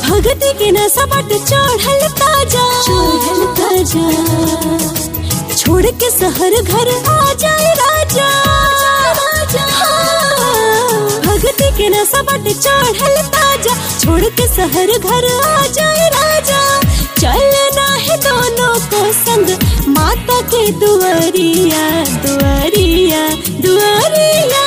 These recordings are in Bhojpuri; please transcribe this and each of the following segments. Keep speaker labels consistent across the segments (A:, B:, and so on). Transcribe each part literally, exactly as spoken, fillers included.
A: भगती के नशा बट चढ़ल ताजा चढ़ल ताजा छोड़ के शहर घर आ जाए राजा भगती के नशा बट चढ़ल ताजा छोड़ के शहर घर आ जाए राजा चलना है दोनों को संग माता के दुआरिया दुआरिया दुआरिया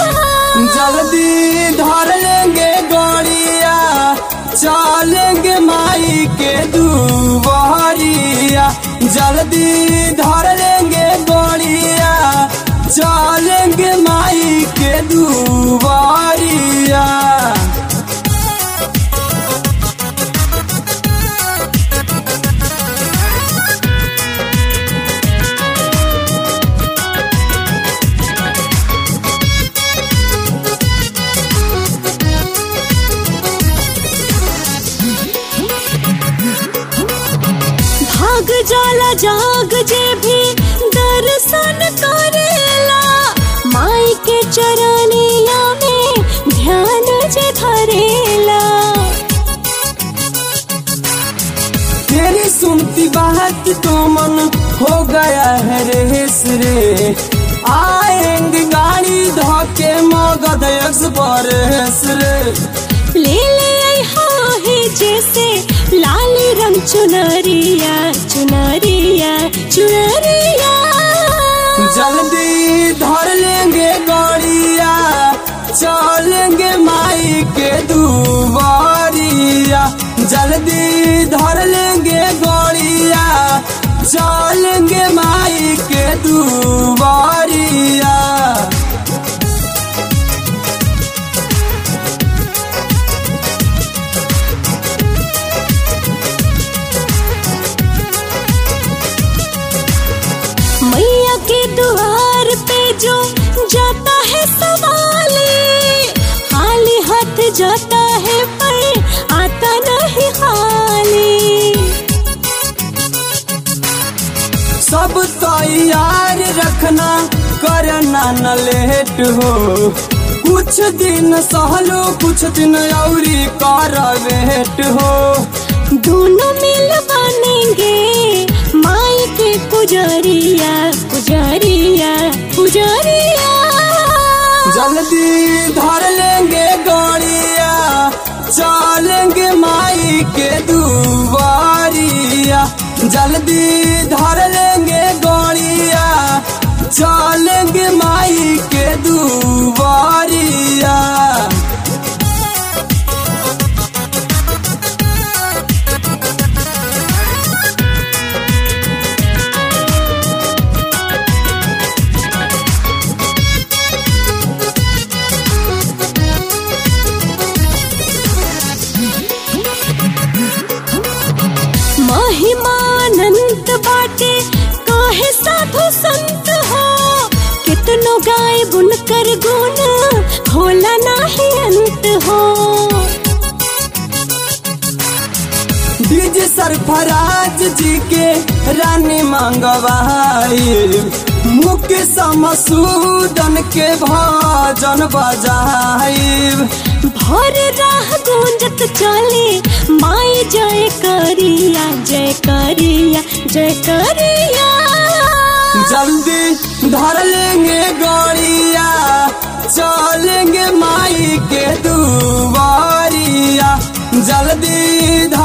B: जल्दी धर लेंगे गौड़िया चलेंगे माई के दुआरिया जल्दी धर लेंगे गौड़िया चलेंगे माई के दुआरिया
A: भाग जाला जाग जे भी दर्शन करेला माई के चरनिया में ध्यान जे धरेला
B: तेरी सुनती बात तो मन हो गया है रेस रे आएंगे गाड़ी धोके मगध एक्सप्रेस रे
A: ले ले हाँ है जैसे लाली रंग चुनरिया चुनरिया चुनरिया
B: जल्दी धर लेंगे गौड़िया चलेंगे माई के दुआरिया जल्दी धर लेंगे गौड़िया चलेंगे माई के दुआरिया
A: मैया के द्वार पे जो जाता है सवाली खाली हाथ जाता है पर आता नहीं खाली
B: सब तैयार रखना करना न लेट हो कुछ दिन सहलो कुछ दिन औरी कर वेट हो
A: दोनों मिल बनेंगे माई के पुजारिया पुजारिया पुजारिया
B: जल्दी धर लेंगे गौड़िया चलेंगे माई के दुआरिया जल्दी धर लेंगे गौड़िया चलेंगे माई के दुआरिया
A: महिमानंद बाटे काहे साधु संत हो कितनो गाय बुनकर गुण होला नाही अंत हो
B: डीजे सरफराज जी के रानी मंगवाई मुख्य समसूदन के भजन बजाई
A: भर राह गूंजत चले माई जय करिया जय करिया जय करिया
B: जल्दी धर लेंगे गौड़िया चलेंगे माई के दुआरिया जल्दी